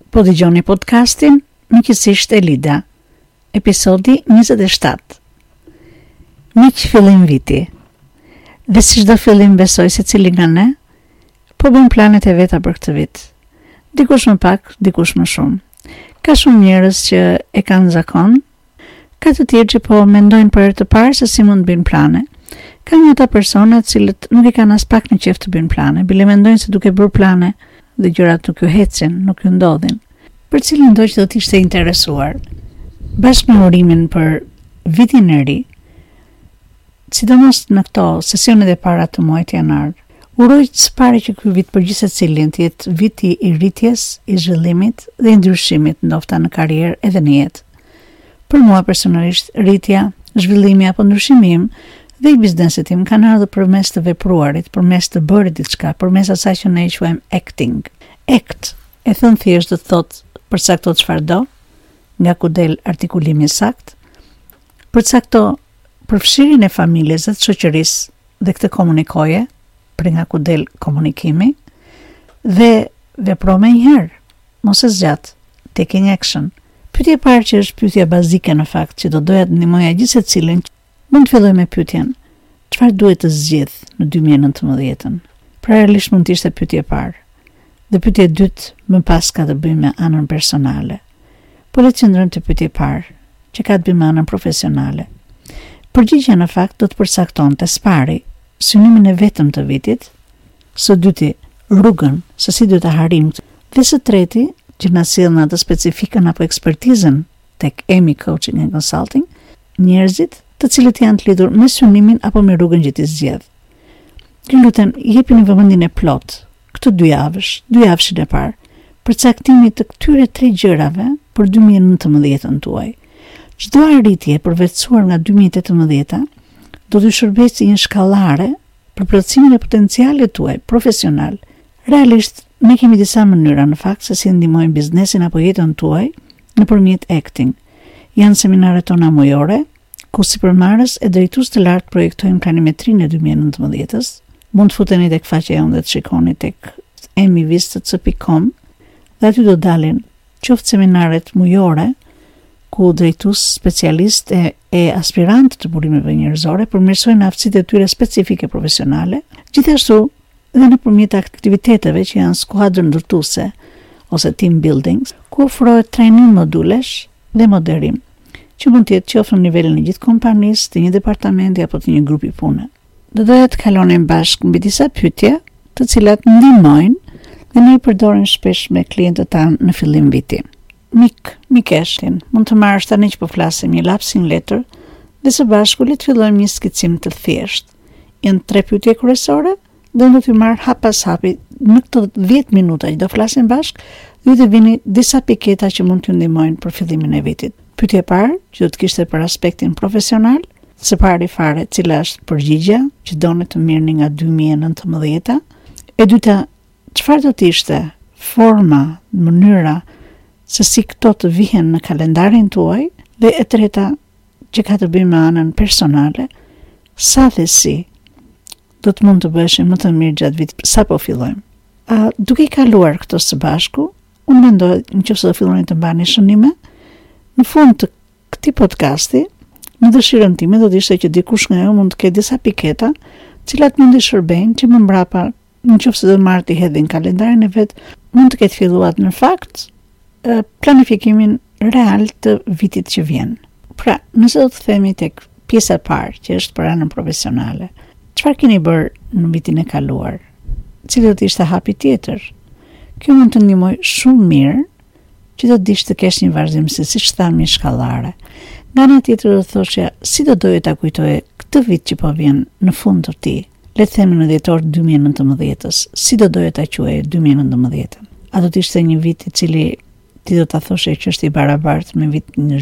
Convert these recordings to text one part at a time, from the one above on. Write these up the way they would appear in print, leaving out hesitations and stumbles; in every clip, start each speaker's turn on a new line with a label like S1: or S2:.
S1: Po dëgjoni podcastin Miqësisht e Lida, episodi 27. Miq fillim viti. Dhe si çdo fillim besoj se cili nga ne, po bën planet e veta për këtë vit. Dikush më pak, dikush më shumë. Ka shumë njerëz që e kanë zakon, ka të tjerë që po mendojnë për herë të parë se si mund të bëjnë plane. Ka një ata persona të cilët nuk e kanë as pak në qejf të bëjnë plane, bile mendojnë se duke bërë plane dhe gjërat nuk ju hecin, nuk ju ndodhin. Për cilin do që do t'ishte interesuar, bashkë me urimin për vitin e ri, sidomos në këto sesionet e para të muajit janar, uroj së pari që ky vit për gjithë secilin të jetë viti i rritjes, i zhvillimit dhe i ndryshimit ndoshta në karrierë edhe në jetë. Për mua personalisht, rritja, zhvillimi apo ndryshimi im dhe i biznesit tim kanë ardhur përmes të vepruarit, përmes të bërë diçka, përmes asaj që ne e quajmë acting. Act, e thon thjesht do të thotë përcakto çfarë do, nga ku del artikulimi sakt, përcakto përfshirjen e familjes dhe të shoqërisë dhe këtë komunikoje, për nga ku del komunikimi, dhe vepro me njëherë, mos e zgjat, taking action. Pyetja e parë që është pyetja bazike në fakt që do doja të ndihmoja gjithë secilin, mund të filloj me pyetjen: çfarë duhet të zgjidh në 2019? Pra realisht mund të ishte pyetja e parë. Dhe pyetja e dytë më pas ka të bëjë me anën personale. Po le të qëndrojmë te pyetja e parë, që ka të bëjë me anën profesionale. Përgjigjja në fakt do të përcaktonte së pari synimin e vetëm të vitit, së dyti rrugën se si duhet ta harim, dhe së treti që na sjell në atë specifikën apo ekspertizën tek EMI Coaching and Consulting, njerëzit të cilët janë të lidhur me synimin apo me rrugën që ti zgjedh. Ju lutem, jepini vëmendjen e plot këtë 2 javëshin e parë, për caktimin të këtyre 3 gjërave për 2019-ën tuaj. Çdo arritje e përvetësuar nga 2018 do të shërbejë si një shkallare për plotësimin e potencialit tuaj profesional. Realisht, ne kemi disa mënyra në fakt se si ndihmojmë biznesin apo jetën tuaj nëpërmjet acting. Janë seminaret tona mujore, ku sipërmarrës e drejtues të lartë projektojmë planimetrinë e 2019-s. Mund të futeni tek faqja jonë dhe të shikoni tek emivist.com dhe aty do dalin qoftë seminaret mujore ku drejtues specialist e aspirant të burimeve njerëzore përmirësojnë aftësitë e tyre specifike profesionale, gjithashtu dhe nëpërmjet aktiviteteve që janë skuadrë ndërtuese ose team buildings, ku ofrohet trajnim modulesh dhe moderim, që mund të jetë qoftë në nivelin e gjithë kompanisë, të një departamenti apo të një grupi pune. Do doja të kalonim bashkë mbi disa pyetje, të cilat ndihmojnë dhe ne i përdorim shpesh me klientët tanë në fillim viti. Mikeshtin, mund të marrësh tani që po flasim një lapsin letër dhe së bashku le të fillojmë një skicim të thjeshtë. Janë 3 pyetje kryesore dhe do t'ju marr hap pas hapi në këto 10 minuta që do flasim bashkë, ju të vini disa piketa që mund t'ju ndihmojnë për fillimin e vitit. Pyetja e parë, që do të kishte për aspektin profesional, së pari fare, cila është përgjigjja që doni të mirëni nga 2019. E dyta, çfarë do të ishte forma, mënyra se si këto të vihen në kalendarin tuaj, dhe e treta, që ka të bëjë me anën personale, sa dhe si do të mund të bëheshim më të mirë gjatë vitit sa po fillojmë. Duke i kaluar këto së bashku, unë mendoj nëse do filloni të mbani shënime, në fund të këtij podcasti, në dëshirën time do të ishte që dikush nga ju mund të ketë disa piketa, cilat mund të shërbejnë që më mbrapa, nëse do marrë të hedhin kalendarin e vet, mund të ketë filluar në fakt planifikimin real të vitit që vjen. Pra, nëse do të themi tek pjesa e parë, që është për anën profesionale, çfarë keni bërë në vitin e kaluar? Cili do të ishte hapi tjetër? Kjo mund të ndihmojë shumë mirë që do të dish të kesh një vazhdim se siç thamë një shkallare. Nga ana tjetër do thoshja, si do doje ta kujtoje këtë vit që po vjen në fund të tij, le të themi në dhjetor 2019-s, si do doje ta quaje 2019? A do të ishte një vit i cili ti do ta thoshe që është i barabartë me vit në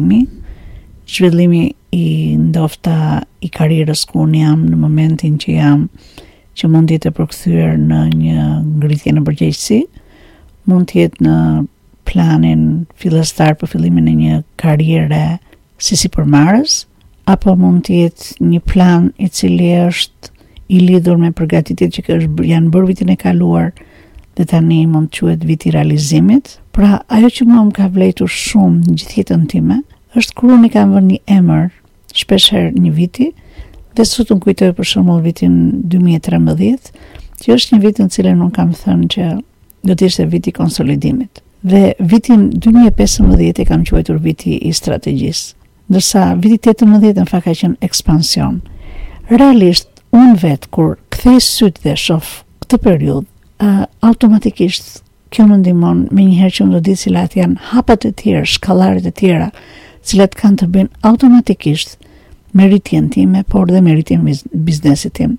S1: zhvillimi i ndofta i karrierës ku unë jam në momentin që jam, që mund të jetë përkthyer në një ngritje në përgjegjësi, mund të jetë në planin fillestar për fillimin e një karriere si sipërmarrës, apo mund të jetë një plan i cili është i lidhur me përgatitjet që janë bërë vitin e kaluar dhe tani mund të quhet viti i realizimit. Pra, ajo që mua më ka vlejtur shumë në gjithë jetën time, është kur unë i kam vënë një emër shpesh herë një viti, dhe sot unë kujtoj për shembull vitin 2013, që është një vit në cilën unë kam thënë që do të ishte viti i konsolidimit. Dhe vitin 2015 e kam quajtur viti i strategjisë, ndërsa viti 18 në fakt ka qenë ekspansion. Realisht unë vetë kur kthej syt dhe shoh këtë periudhë, automatikisht kjo më ndihmon me njëherë që më do di cilat janë hapat e tjera, shkallaret e tjera, cilat kanë të bëjnë automatikisht me rritjen time, por dhe me rritjen biznesit tim.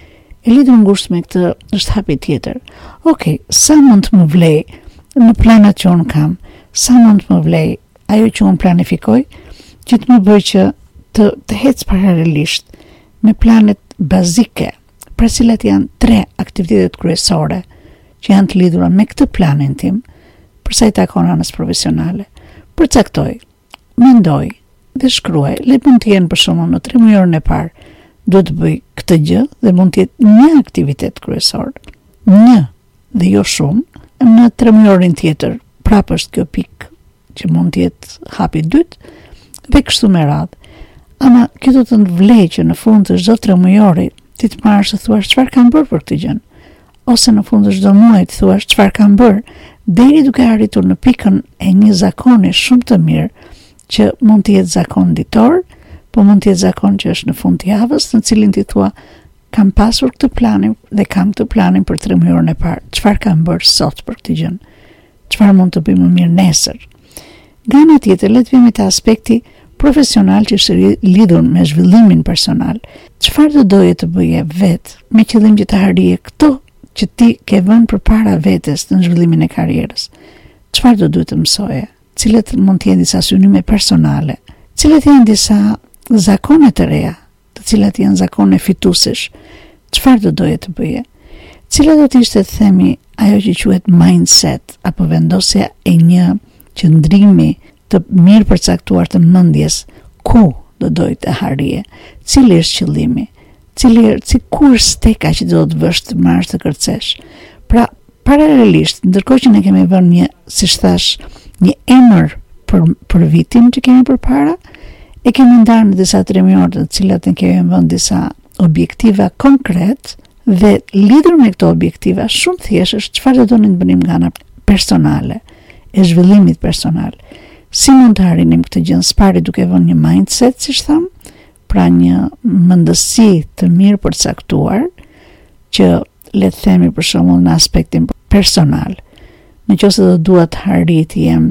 S1: E lidhur ngushtë me këtë është hapi tjetër. Okej, sa mund të më vlej në planat që unë kam, sa mund të më vlej ajo që unë planifikoj, që të më bëj që të hec paralelisht me planet bazike, pra cilat janë 3 aktivitetet kryesore që janë të lidhura me këtë planin tim, përsa i takon anës profesionale. Përcaktoj, mendoj dhe shkruaj, le mund të jenë për shembull në 3 muajin e parë, duhet të bëj këtë gjë dhe mund të jetë një aktivitet kryesor, një dhe jo shumë, në 3 muajin tjetër, prapë është kjo pikë që mund të jetë hapi i dytë dhe kështu me radhë. Ama kjo do të vlej që në fund të çdo 3 muajori ti të marrësh të thuash çfarë kam bërë për këtë gjë, ose në fund të çdo muaji të thuash çfarë kam bërë, deri duke arritur në pikën e një zakoni shumë të mirë që mund të jetë zakon ditor, po mund të jetë zakon që është në fund të javës, në cilin ti thua kam pasur këtë planin dhe kam këtë planin për 3 muajin e parë. Çfarë kam bërë sot për këtë gjë? Çfarë mund të bëj më mirë nesër? Nga ana tjetër, le të vemi te aspekti profesional që është lidhur me zhvillimin personal. Çfarë do doje të bëje vetë me qëllim që të harrije këto që ti ke vënë përpara vetes në zhvillimin e karrierës? Çfarë do duhet të mësoje? Cilat mund të jenë disa synime personale? Cilat janë disa zakone të reja, të cilat janë zakone fituesish? Çfarë do doje të bëje? Cila do të ishte, të themi, ajo që quhet mindset apo vendosja e një qëndrimi të mirë përcaktuar të mendjes, ku do dojë të harrije? Cili është qëllimi? Kur steka që do të vësh të marrësh të kërcesh? Pra, paralelisht, ndërkohë që ne kemi vënë një, siç thash, një emër për vitin që kemi përpara, e kemi ndarë në disa 3 muaj të cilat ne kemi vënë disa objektiva konkret dhe lidhur me këto objektiva shumë thjesht është çfarë do donim të bënim nga ana personale, e zhvillimit personal. Si mund të arrinim këtë gjë së pari duke vënë një mindset, siç tham, pra një mendësi të mirë përcaktuar që le të themi për shembull në aspektin personal. Nëse do dua të harrij të jem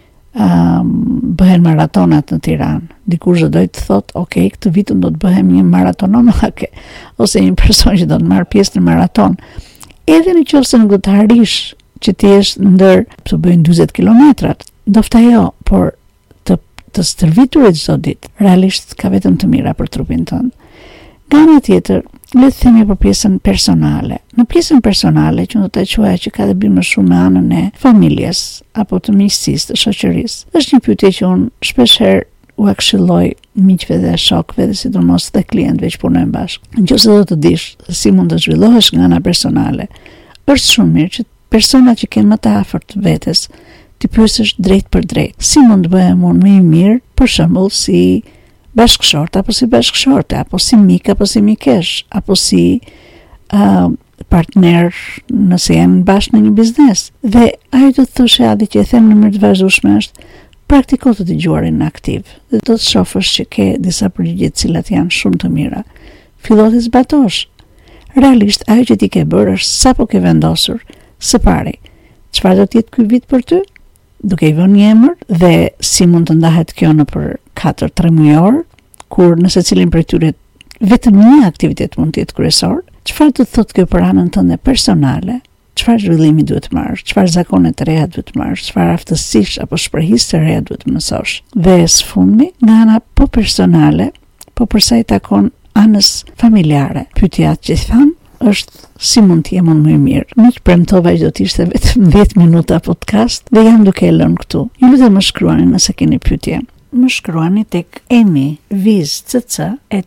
S1: bëhen maratonat në Tiranë. Dikush do dojë të thotë, ok, këtë vit do të bëhem një maratonomake ose një person që do të marr pjesë në maraton. Edhe nëse nuk do të harrish që ti jesh ndër të bëjnë 40 kilometrat, ndofta jo, por të stërviturit çdo ditë, realisht ka vetëm të mira për trupin tënd. Nga ana tjetër, le të themi për pjesën personale. Në pjesën personale, që do të quaja që ka të bëjë më shumë me anën e familjes apo të miqësisë, të shoqërisë. Është një pyetje që unë shpesh herë u këshilloj miqve dhe shokëve dhe sidomos dhe klientëve që punojnë bashkë. Nëse do të dish si mund të zhvillohesh nga ana personale, është shumë mirë që personat që kanë më të afërt vetes ti pyesësh drejt për drejt. Si mund të bëhem unë më i mirë, për shembull, si bashkëshort apo si bashkëshorte, apo si mik apo si mikesh, apo si partner nëse janë bashkë në një biznes. Dhe ajo do të thoshë atë që e them në mënyrë të vazhdueshme është praktiko të dëgjuarin aktiv. Dhe do të shohësh që ke disa përgjigje të cilat janë shumë të mira. Fillo të zbatosh. Realisht ajo që ti ke bërë është sapo ke vendosur së pari. Çfarë do të jetë ky vit për ty? Duke i vënë një emër dhe si mund të ndahet kjo në për 4-3 muaj, kur nëse cilin prej tyre vetëm një aktivitet mund të jetë kryesor, çfarë do të thotë kjo për anën tënde personale? Çfarë zhvillimi duhet të marrësh? Çfarë zakone të reja duhet të marrësh? Çfarë aftësish apo shprehjes të reja duhet të mësosh? Dhe së fundmi, nga ana po personale, po përsa i takon anës familjare, pyetja që tham është si mund të jem unë më i mirë. Nuk premtova që do të ishte vetëm 10 minuta podcast dhe jam duke e lënë këtu. Ju lutem më shkruani nëse keni pyetje. Më shkruani tek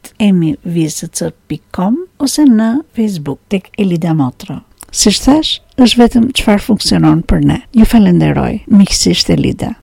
S1: emivizcc@emivizcc.com ose në Facebook tek Elida Motro. Siç thash, është vetëm çfarë funksionon për ne. Ju falenderoj, miqësisht Elida.